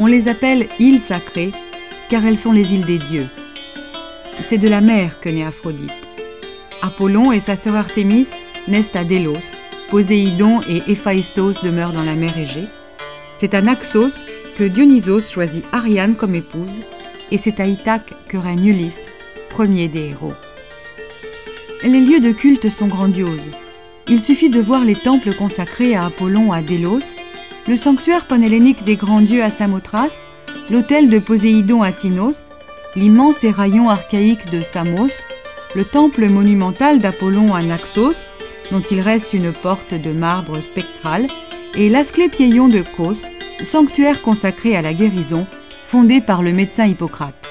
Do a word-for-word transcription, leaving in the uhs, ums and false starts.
On les appelle îles sacrées, car elles sont les îles des dieux. C'est de la mer que naît Aphrodite. Apollon et sa sœur Artémis naissent à Délos. Poséidon et Héphaïstos demeurent dans la mer Égée. C'est à Naxos que Dionysos choisit Ariane comme épouse, et c'est à Ithaque que règne Ulysse, premier des héros. Les lieux de culte sont grandioses. Il suffit de voir les temples consacrés à Apollon à Délos, le sanctuaire panhellénique des grands dieux à Samothrace, l'autel de Poséidon à Tinos, l'immense éraillon archaïque de Samos, le temple monumental d'Apollon à Naxos, dont il reste une porte de marbre spectral, et l'Asclépieion de Cos, sanctuaire consacré à la guérison, fondé par le médecin Hippocrate.